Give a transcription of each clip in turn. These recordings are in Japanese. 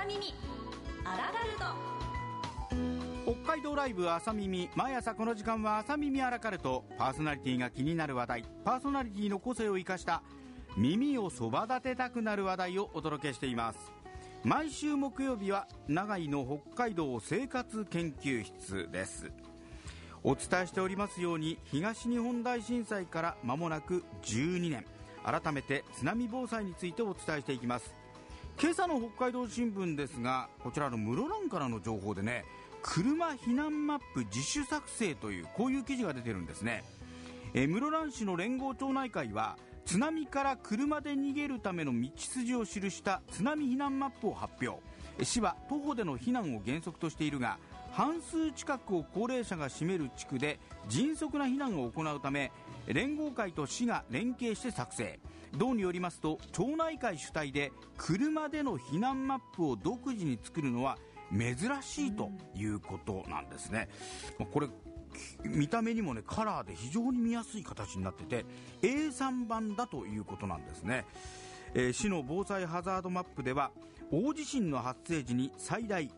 耳アラカルト。 北海道ライブ朝耳、毎朝この時間は朝耳アラカルト。パーソナリティが気になる話題、パーソナリティの個性を生かした耳をそば立てたくなる話題をお届けしています。毎週木曜日は長井の北海道生活研究室です。お伝えしておりますように、東日本大震災から間もなく12年、改めて津波防災についてお伝えしていきます。今朝の北海道新聞ですが、こちらの室蘭からの情報でね、車避難マップ自主作成というこういう記事が出てるんですね。室蘭市の連合町内会は津波から車で逃げるための道筋を記した津波避難マップを発表。市は徒歩での避難を原則としているが、半数近くを高齢者が占める地区で迅速な避難を行うため、連合会と市が連携して作成。道によりますと、町内会主体で車での避難マップを独自に作るのは珍しいということなんですね。これ見た目にもね、カラーで非常に見やすい形になってて A3 版だということなんですね。市の防災ハザードマップでは、大地震の発生時に最大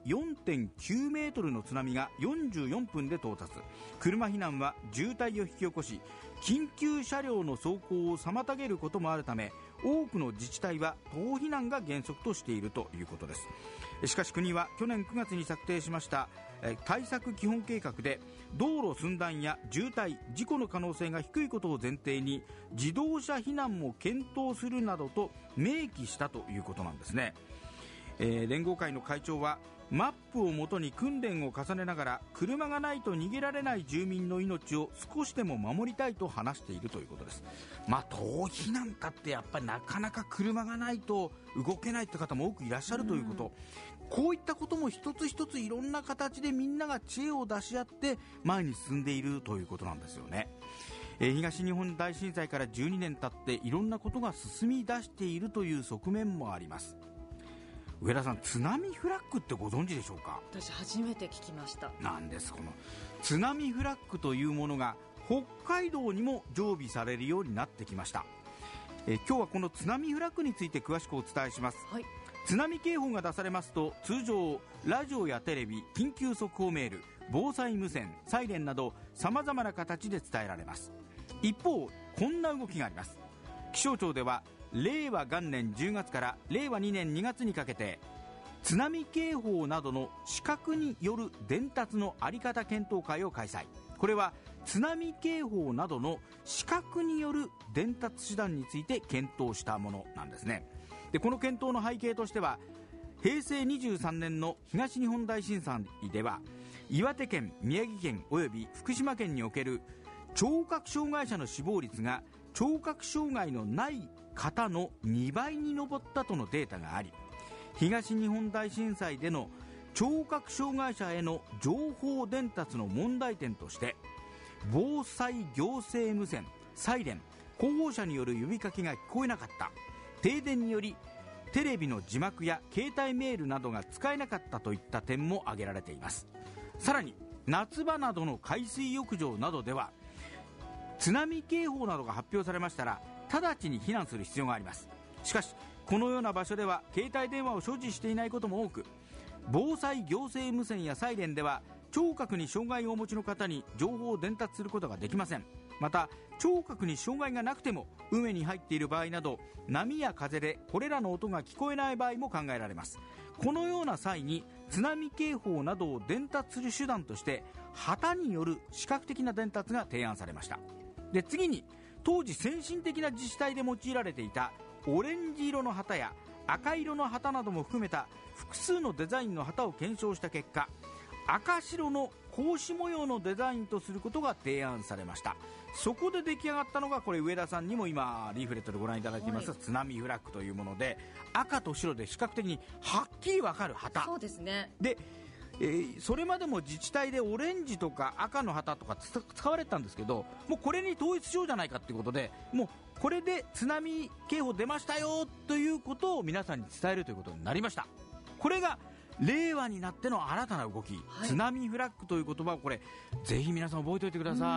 4.9 メートルの津波が44分で到達。車避難は渋滞を引き起こし、緊急車両の走行を妨げることもあるため、多くの自治体は徒歩避難が原則としているということです。しかし国は去年9月に策定しました対策基本計画で、道路寸断や渋滞、事故の可能性が低いことを前提に自動車避難も検討するなどと明記したということなんですね。連合会の会長は、マップをもとに訓練を重ねながら車がないと逃げられない住民の命を少しでも守りたいと話しているということです。徒歩避難だってやっぱりなかなか車がないと動けないって方も多くいらっしゃるということ、こういったことも一つ一ついろんな形でみんなが知恵を出し合って前に進んでいるということなんですよね。東日本大震災から12年経っていろんなことが進み出しているという側面もあります。上田さん、津波フラッグってご存知でしょうか？ 私初めて聞きました。 なんです。この津波フラッグというものが北海道にも常備されるようになってきました。今日はこの津波フラッグについて詳しくお伝えします。津波警報が出されますと、通常ラジオやテレビ、緊急速報メール、防災無線、サイレンなど様々な形で伝えられます。一方、こんな動きがあります。気象庁では令和元年10月から令和2年2月にかけて、津波警報などの視覚による伝達の在り方検討会を開催。これは津波警報などの視覚による伝達手段について検討したものなんですね。で、この検討の背景としては、平成23年の東日本大震災では、岩手県、宮城県および福島県における聴覚障害者の死亡率が聴覚障害のない方の2倍に上ったとのデータがあり、東日本大震災での聴覚障害者への情報伝達の問題点として、防災行政無線、サイレン、広報車による呼びかけが聞こえなかった、停電によりテレビの字幕や携帯メールなどが使えなかったといった点も挙げられています。さらに夏場などの海水浴場などでは、津波警報などが発表されましたら直ちに避難する必要があります。しかしこのような場所では携帯電話を所持していないことも多く、防災行政無線やサイレンでは聴覚に障害をお持ちの方に情報を伝達することができません。また聴覚に障害がなくても海に入っている場合など、波や風でこれらの音が聞こえない場合も考えられます。このような際に津波警報などを伝達する手段として旗による視覚的な伝達が提案されました。で、次に当時先進的な自治体で用いられていたオレンジ色の旗や赤色の旗なども含めた複数のデザインの旗を検証した結果、赤白の格子模様のデザインとすることが提案されました。そこで出来上がったのが、これ上田さんにも今リーフレットでご覧いただいています、津波フラッグというもので、赤と白で視覚的にはっきり分かる旗。 そうですね。 で、それまでも自治体でオレンジとか赤の旗とか使われてたんですけど、もうこれに統一しようじゃないかということで、もうこれで津波警報出ましたよということを皆さんに伝えるということになりました。これが令和になっての新たな動き、津波フラッグという言葉をこれぜひ皆さん覚えておいてください。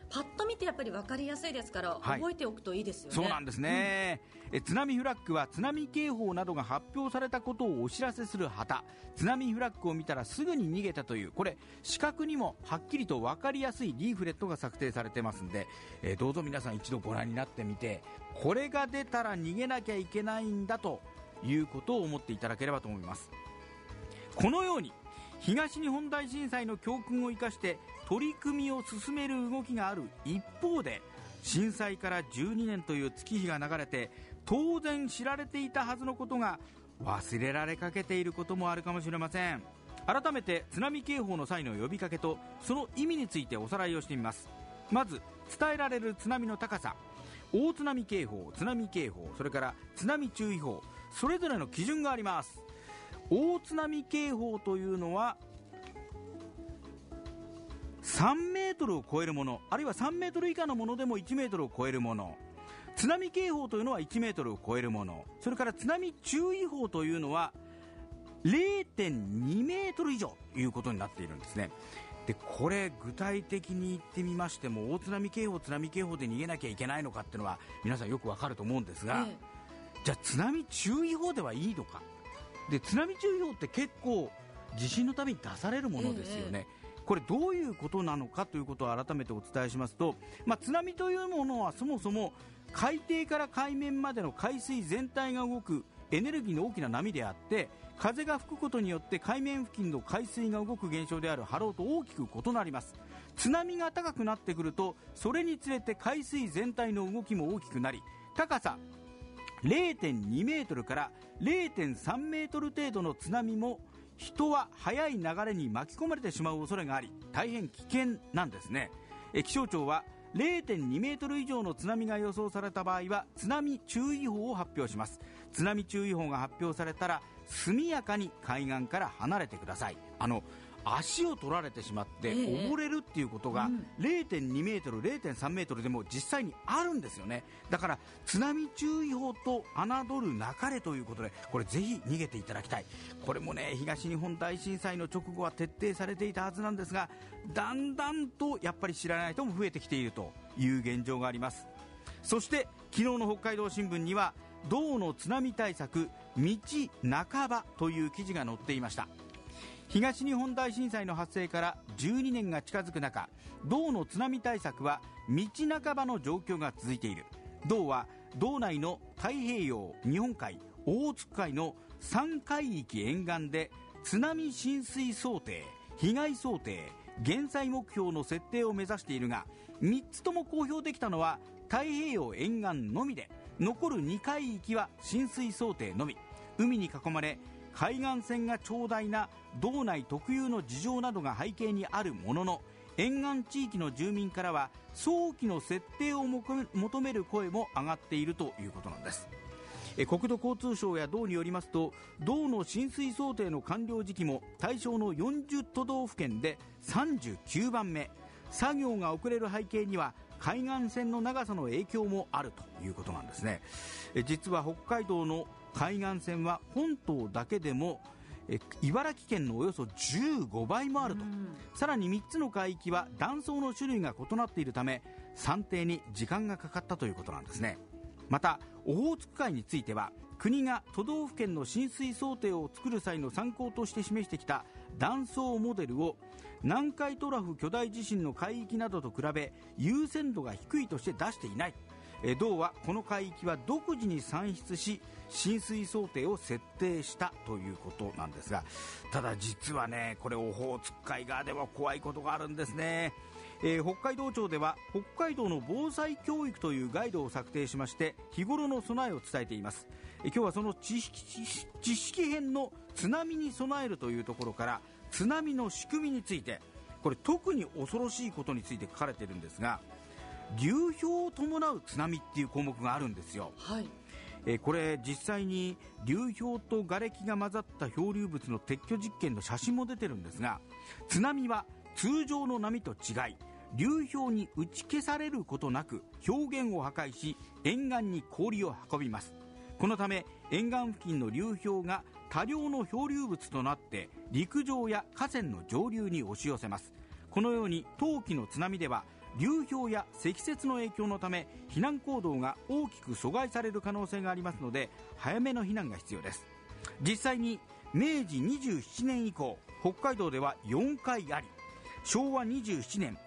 パッと見てやっぱり分かりやすいですから、 はい、 覚えておくといいですよね。 そうなんですね、津波フラッグは津波警報などが発表されたことをお知らせする旗。津波フラッグを見たらすぐに逃げたという、これ視覚にもはっきりと分かりやすいリーフレットが策定されてますんで、どうぞ皆さん一度ご覧になってみて、これが出たら逃げなきゃいけないんだということを思っていただければと思います。このように東日本大震災の教訓を生かして取り組みを進める動きがある一方で、震災から12年という月日が流れて当然知られていたはずのことが忘れられかけていることもあるかもしれません。改めて津波警報の際の呼びかけとその意味についておさらいをしてみます。まず伝えられる津波の高さ、大津波警報、津波警報、それから津波注意報、それぞれの基準があります。大津波警報というのは3メートルを超えるもの、あるいは3メートル以下のものでも1メートルを超えるもの、津波警報というのは1メートルを超えるもの、それから津波注意報というのは 0.2 メートル以上ということになっているんですね。でこれ具体的に言ってみましても、大津波警報、津波警報で逃げなきゃいけないのかっていうのは皆さんよくわかると思うんですが、じゃあ津波注意報ではいいのか。で津波注意報って結構地震のために出されるものですよね。これどういうことなのかということを改めてお伝えしますと、津波というものはそもそも海底から海面までの海水全体が動くエネルギーの大きな波であって、風が吹くことによって海面付近の海水が動く現象である波浪と大きく異なります。津波が高くなってくるとそれにつれて海水全体の動きも大きくなり、高さ 0.2 メートルから 0.3 メートル程度の津波も人は速い流れに巻き込まれてしまう恐れがあり、大変危険なんですね。気象庁は 0.2 メートル以上の津波が予想された場合は津波注意報を発表します。津波注意報が発表されたら速やかに海岸から離れてください。足を取られてしまって溺れるっていうことが 0.2 メートル 0.3 メートルでも実際にあるんですよね。だから津波注意報と侮るなかれということで、これぜひ逃げていただきたい。これもね、東日本大震災の直後は徹底されていたはずなんですが、だんだんとやっぱり知らない人も増えてきているという現状があります。そして昨日の北海道新聞には道の津波対策道半ばという記事が載っていました。東日本大震災の発生から12年が近づく中、道の津波対策は道半ばの状況が続いている。道は道内の太平洋、日本海、オホーツク海の3海域沿岸で津波浸水想定、被害想定、減災目標の設定を目指しているが、3つとも公表できたのは太平洋沿岸のみで、残る2海域は浸水想定のみ。海に囲まれ海岸線が長大な道内特有の事情などが背景にあるものの、沿岸地域の住民からは早期の設定を求める声も上がっているということなんです。国土交通省や道によりますと、道の浸水想定の完了時期も対象の40都道府県で39番目。作業が遅れる背景には海岸線の長さの影響もあるということなんですね。実は北海道の海岸線は本島だけでも茨城県のおよそ15倍もあると。さらに3つの海域は断層の種類が異なっているため算定に時間がかかったということなんですね。またオホーツク海については、国が都道府県の浸水想定を作る際の参考として示してきた断層モデルを南海トラフ巨大地震の海域などと比べ優先度が低いとして出していない。道はこの海域は独自に算出し浸水想定を設定したということなんですが、ただ実はね、これオホーツク海側では怖いことがあるんですね。北海道庁では北海道の防災教育というガイドを策定しまして、日頃の備えを伝えています。今日はその知識編の津波に備えるというところから、津波の仕組みについて、これ特に恐ろしいことについて書かれているんですが、流氷を伴う津波っていう項目があるんですよ。これ実際に流氷と瓦礫が混ざった漂流物の撤去実験の写真も出てるんですが、津波は通常の波と違い、流氷に打ち消されることなく氷原を破壊し沿岸に氷を運びます。このため沿岸付近の流氷が多量の漂流物となって陸上や河川の上流に押し寄せます。このように冬季の津波では流氷や積雪の影響のため避難行動が大きく阻害される可能性がありますので、早めの避難が必要です。実際に明治27年以降、北海道では4回あり、昭和27年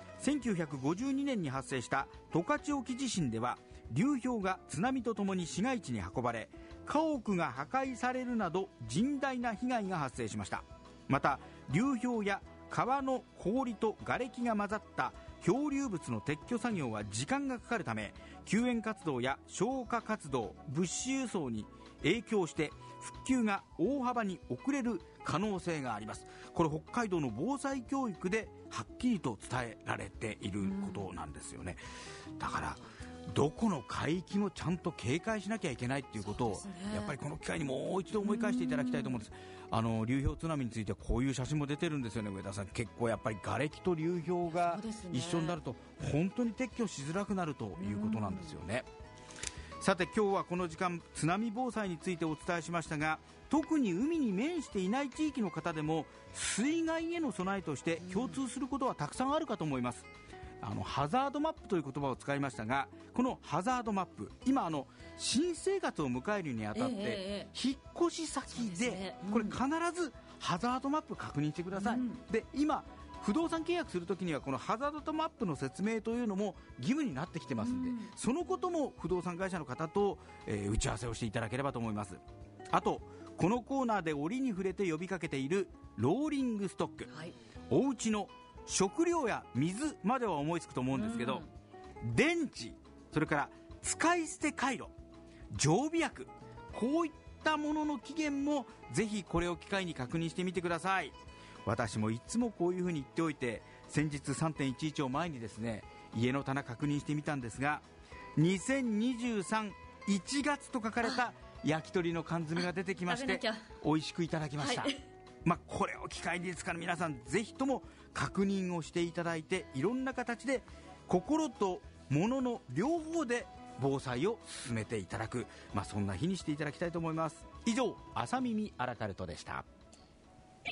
1952年に発生した十勝沖地震では流氷が津波とともに市街地に運ばれ、家屋が破壊されるなど甚大な被害が発生しました。また流氷や川の氷と瓦礫が混ざった漂流物の撤去作業は時間がかかるため、救援活動や消火活動、物資輸送に影響して復旧が大幅に遅れる可能性があります。これ北海道の防災教育ではっきりと伝えられていることなんですよね。だからどこの海域もちゃんと警戒しなきゃいけないっていうことを、やっぱりこの機会にもう一度思い返していただきたいと思うんです。流氷津波についてはこういう写真も出てるんですよね。上田さん、結構やっぱり瓦礫と流氷が一緒になると本当に撤去しづらくなるということなんですよね。さて今日はこの時間津波防災についてお伝えしましたが、特に海に面していない地域の方でも水害への備えとして共通することはたくさんあるかと思います。ハザードマップという言葉を使いましたが、このハザードマップ、今新生活を迎えるにあたって引っ越し先でこれ必ずハザードマップ確認してください。で今不動産契約するときにはこのハザードマップの説明というのも義務になってきてますので、そのことも不動産会社の方と、打ち合わせをしていただければと思います。あとこのコーナーで折に触れて呼びかけているローリングストック、お家の食料や水までは思いつくと思うんですけど、電池、それから使い捨てカイロ、常備薬、こういったものの期限もぜひこれを機会に確認してみてください。私もいつもこういうふうに言っておいて、先日 3.11 を前にですね、家の棚確認してみたんですが、2023 1月と書かれた焼き鳥の缶詰が出てきまして、美味しくいただきました。これを機会にですから皆さんぜひとも確認をしていただいて、いろんな形で心と物の両方で防災を進めていただく、そんな日にしていただきたいと思います。以上、朝耳アラカルトでした。